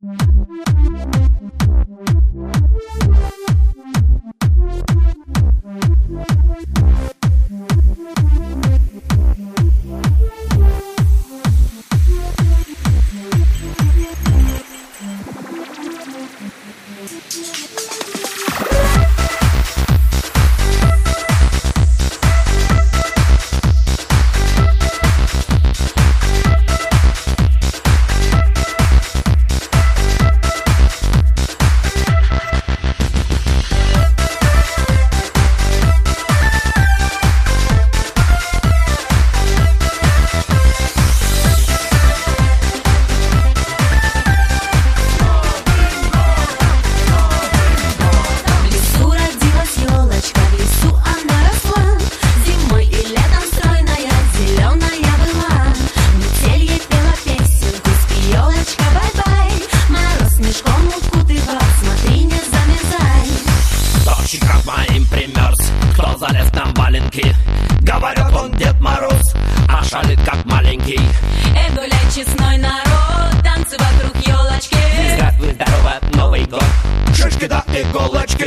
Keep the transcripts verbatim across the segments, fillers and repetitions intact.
Говорят, он Дед Мороз, а шалит как маленький. Эх, гуляй, честной народ, танцы вокруг елочки. Здравствуй, здорово, Новый год. Шишки да иголочки.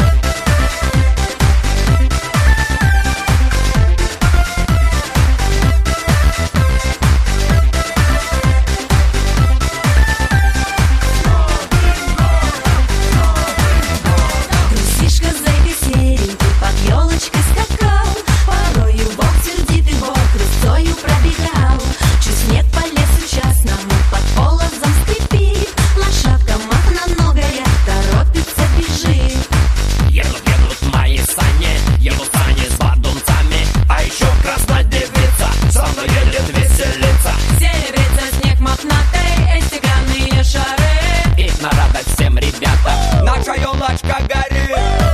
Наша елочка горит.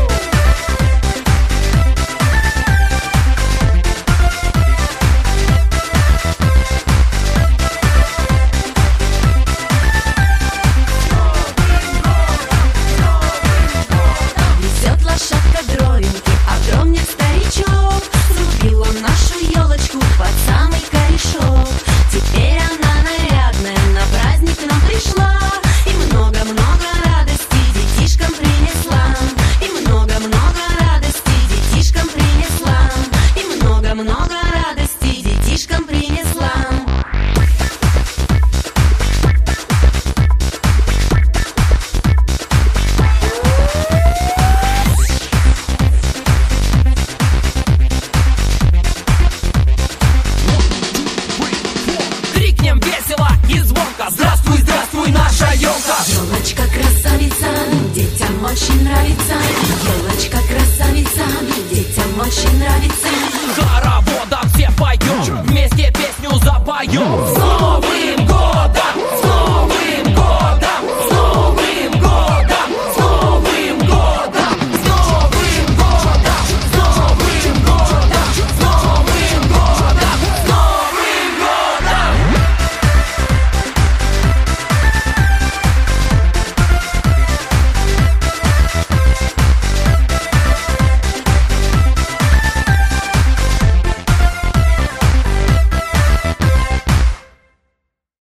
Везет лошадка дровинки, а дровник старичок. Срубил он нашу елочку под самый корешок. Теперь она нарядная, на праздник нам пришла. И много-много радости детишкам принесла. И много-много радости детишкам принесла. И много-много радости детишкам принесла. Крикнем весело и звонко: здравствуй, здравствуй, наша елка! Елочка красавица, детям очень нравится. Елочка красавица, детям очень нравится. Хороводом все поем, вместе песню запоем.